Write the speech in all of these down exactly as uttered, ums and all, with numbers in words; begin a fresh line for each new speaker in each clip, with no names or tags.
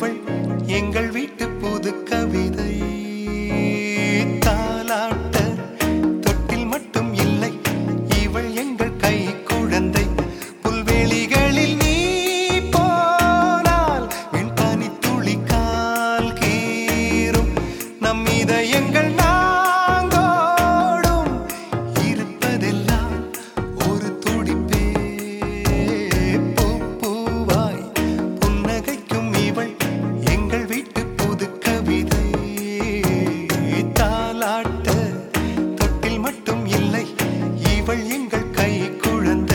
இவள் எங்கள் வீட்டு புது கவிதை. தாலாட்ட தொட்டில் மட்டும் இல்லை, இவள் எங்கள் கை குழந்தை. புல்வெளிகளில் நீ போனால் என் பனி துளி கால் கீறும். நம் இதயங்கள் நாங்கோடும் இருப்பதெல்லாம் ஒரு துடிப்பே. பூ பூவாய் புன்னகைக்கும் இவள் எங்கள் வீட்டு புது கவிதை. தாலாட்ட தொட்டில் மட்டும் இல்லை, இவள் எங்கள் கை குழந்தை.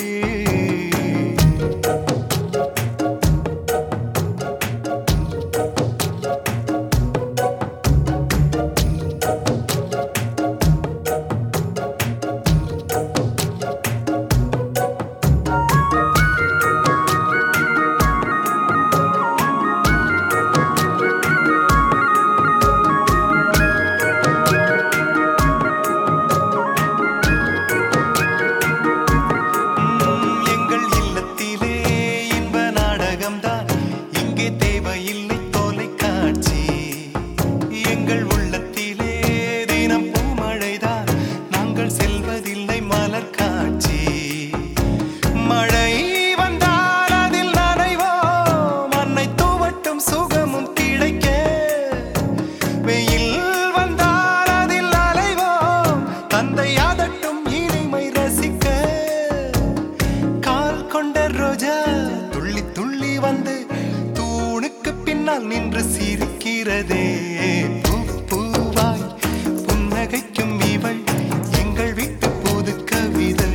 எங்கள் இல்லத்திலே இன்ப நாடகம்தான், இங்கே தேவையில்லை தொலைக்காட்சி. எங்கள் உள்ளத்திலே தினம் பூமழைதான், நாங்கள் செல்வதில்லை மலர் காட்சி. மழை வந்தால் அதில் நனைவோம், மண்ணை தூவட்டும் சுகமும் கிடைக்க. வெயில் வந்தால் அதில் அலைவோம், தந்தை அதட்டும் இனிமை ரசிக்க. கால் கொண்ட ரோஜா துள்ளி துள்ளி வந்து தூணுக்கு பின்னால் நின்று சிரிக்கிறதே. பூ பூவாய் புன்னகைக்கும் இவள் எங்கள் வீட்டு புது கவிதை.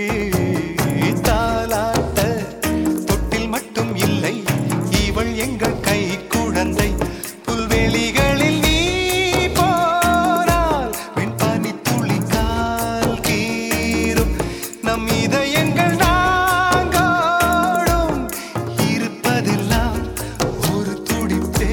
தாலாட்ட தொட்டில் மட்டும் இல்லை, இவள் எங்கள் கை குழந்தை. புல்வெளிகளில் நீ போனால் வெண் பனி துளி கால் கீறும். நம் இதயங்கள் நாங்கோடும் இருப்பதெல்லாம் ஒரு துடிப்பே.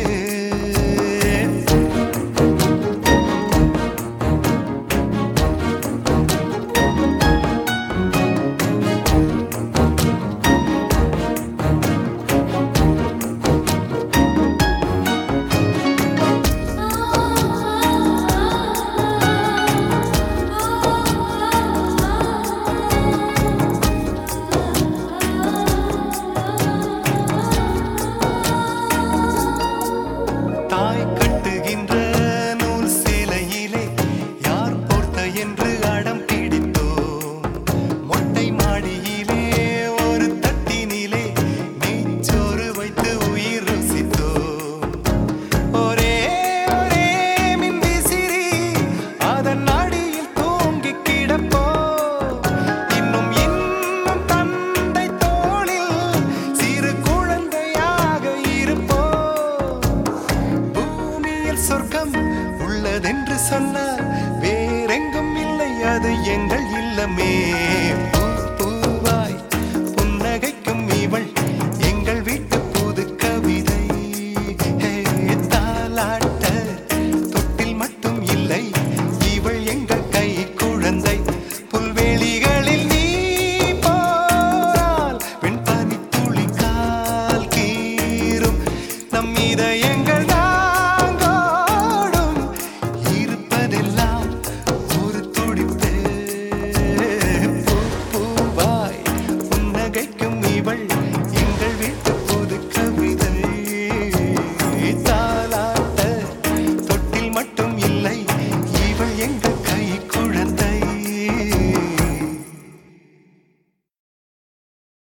தாய் கட்டுகின்ற நூல் சேலையிலே யார் போர்த்த என்று அடம் பிடித்தோம். மொட்டை மாடியிலே ஒரு தட்டினிலே நெய்ச்சோறு வைத்து உயிர் ருசித்தோம். ஒரே ஒரே மின்விசிறி அதன் அடியில் தூங்கி கிடப்போம். இன்னும் இன்னும் தந்தை தோளில் சிறு குழந்தையாக இருப்போம். பூமியில் சொர்க்கம் உள்ளதென்று சொன்னார், வேறெங்கும் இல்லை அது எங்கள் இல்லமே. பூ பூவாய் புன்னகைக்கும் இவள் எங்கள் வீட்டு புது கவிதை. ஹே, தாலாட்ட தொட்டில் மட்டும் இல்லை, இவள் எங்கள் கை குழந்தை. புல்வெளிகளில் நீ போனால் வெண் பனி துளி கால் கீறும். நம் இதய